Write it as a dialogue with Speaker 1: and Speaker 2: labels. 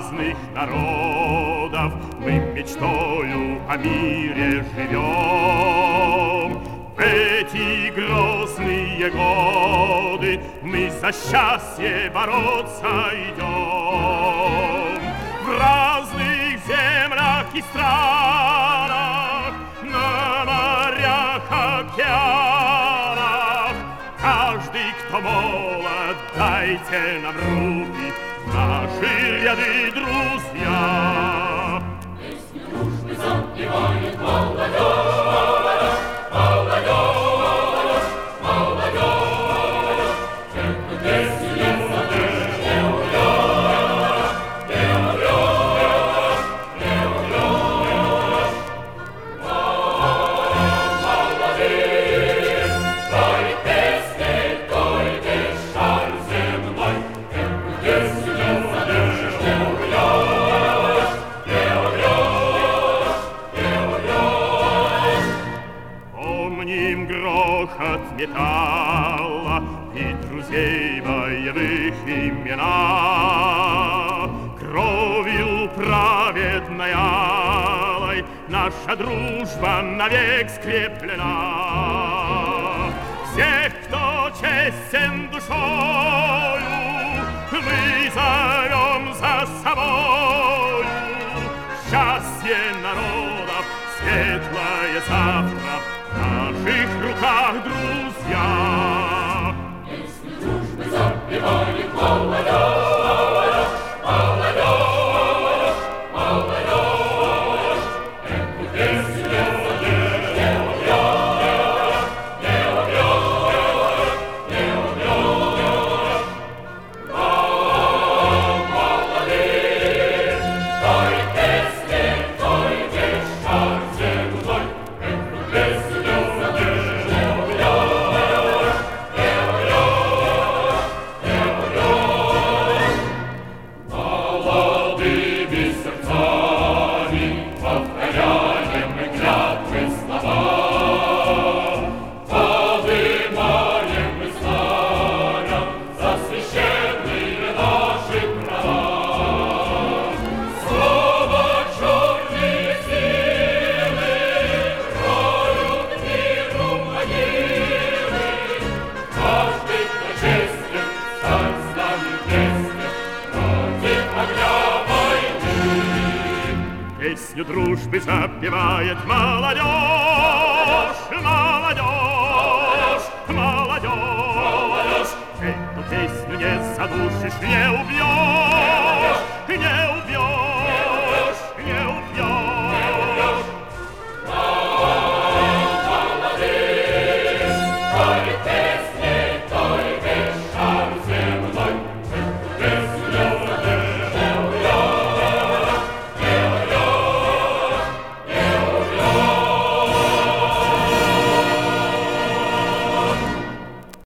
Speaker 1: разных народов мы мечтою о мире живем. В эти грозные годы мы за счастье бороться идем. В разных землях и странах, на морях, океанах, каждый, кто молод, дайте нам руки, наши ряды друзья.
Speaker 2: Песню дружбы запевает молодежь, молодежь, молодежь, молодежь. Эту песню не забудешь, не умрешь, не умрешь, не умрешь. Молодые, той песней, той весь шар земной. Эту песню не забудешь, не умрешь, не умрешь, не умрешь.
Speaker 1: Помним грохот металла и друзей боевых имена. Кровью праведной алой наша дружба навек скреплена. Всех, кто честен душою, мы зовем за собою. Счастье народов, светлое завтра в наших руках, друзья.
Speaker 2: Песню дружбы запевает молодежь, молодежь, молодежь. Эту песню не забудешь, не умрешь, не умрешь, не умрешь. Молодые, той песней, той весь шар земной. Эту песню не забудешь, не умрешь, не умрешь, не умрешь. Молодыми сердцами повторяем мы клятвы слова, подымаем мы знамя за священные наши права. Слово черные силы роют миру могилы. Каждый, кто честен, стать с нами вместе против огня войны.
Speaker 1: Песню дружбы запевает молодежь, молодежь, молодежь. Эту песню не задушишь, не убьешь.